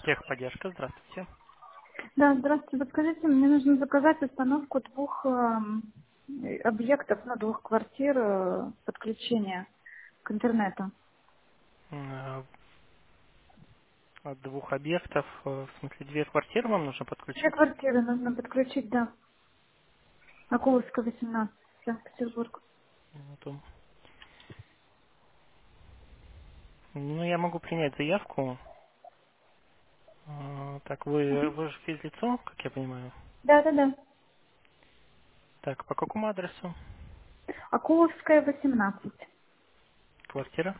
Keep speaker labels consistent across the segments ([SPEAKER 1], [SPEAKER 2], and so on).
[SPEAKER 1] Техподдержка, здравствуйте.
[SPEAKER 2] Да, здравствуйте. Подскажите, мне нужно заказать установку двух объектов, ну, двух квартир подключения к интернету.
[SPEAKER 1] М, От двух объектов, в смысле, две квартиры вам нужно
[SPEAKER 2] Две
[SPEAKER 1] подключить?
[SPEAKER 2] квартиры нужно подключить, да. Акуловская, 18, Санкт-Петербург.
[SPEAKER 1] Минуту. Ну, я могу принять заявку. Так, вы же физлицо, как я понимаю.
[SPEAKER 2] Да.
[SPEAKER 1] Так, по какому адресу?
[SPEAKER 2] Акуловская, 18.
[SPEAKER 1] Квартира?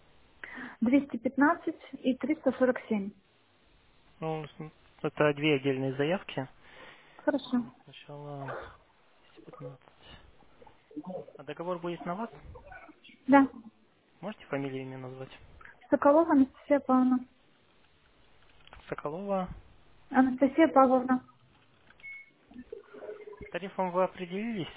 [SPEAKER 2] 215 и 347.
[SPEAKER 1] Ну, это две отдельные заявки.
[SPEAKER 2] Хорошо.
[SPEAKER 1] Сначала 15. А договор будет на вас?
[SPEAKER 2] Да.
[SPEAKER 1] Можете фамилию, имя назвать?
[SPEAKER 2] Соколова Анастасия Павловна.
[SPEAKER 1] Соколова.
[SPEAKER 2] Анастасия Павловна.
[SPEAKER 1] С тарифом вы определились?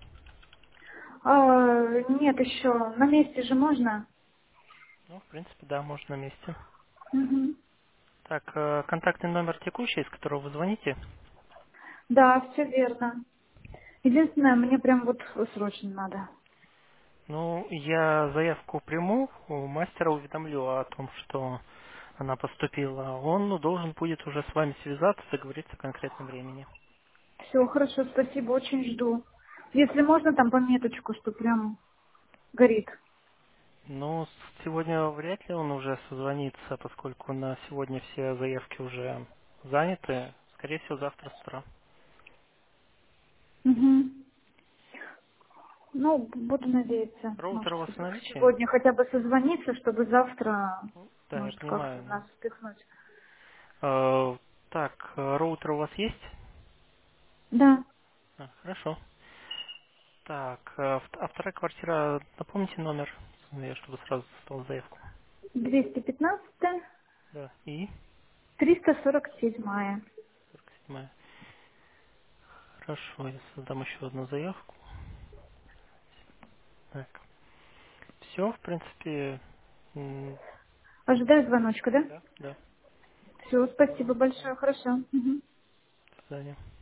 [SPEAKER 2] Нет, еще. На месте же можно?
[SPEAKER 1] Ну, в принципе, да, можно на месте.
[SPEAKER 2] Мгм.
[SPEAKER 1] Так, контактный номер текущий, с которого вы звоните.
[SPEAKER 2] Да, все верно. Единственное, мне прям вот срочно надо.
[SPEAKER 1] Ну, я заявку приму, у мастера уведомлю о том, что она поступила. Он должен будет уже с вами связаться, договориться о конкретном времени.
[SPEAKER 2] Все, хорошо, спасибо, очень жду. Если можно, там пометочку, что прям горит.
[SPEAKER 1] Ну, сегодня вряд ли он уже созвонится, поскольку на сегодня все заявки уже заняты. Скорее всего, завтра с утра.
[SPEAKER 2] Угу. Ну, буду надеяться,
[SPEAKER 1] Роутер
[SPEAKER 2] может,
[SPEAKER 1] у вас в наличии?
[SPEAKER 2] сегодня хотя бы созвониться, чтобы завтра,
[SPEAKER 1] Да, я
[SPEAKER 2] может, как-то
[SPEAKER 1] понимаю.
[SPEAKER 2] нас впихнуть.
[SPEAKER 1] Так, роутер у вас есть?
[SPEAKER 2] Да,
[SPEAKER 1] Хорошо. Так, а вторая квартира, напомните номер, чтобы сразу составил заявку.
[SPEAKER 2] 215,
[SPEAKER 1] Да, и
[SPEAKER 2] 347.
[SPEAKER 1] 47. Хорошо, я создам еще одну заявку. Так, все, в принципе,
[SPEAKER 2] Ожидаю звоночка, да?
[SPEAKER 1] да, да.
[SPEAKER 2] Все,
[SPEAKER 1] Всего
[SPEAKER 2] спасибо
[SPEAKER 1] доброго, до свидания.
[SPEAKER 2] большое, хорошо. Мгм.
[SPEAKER 1] До свидания.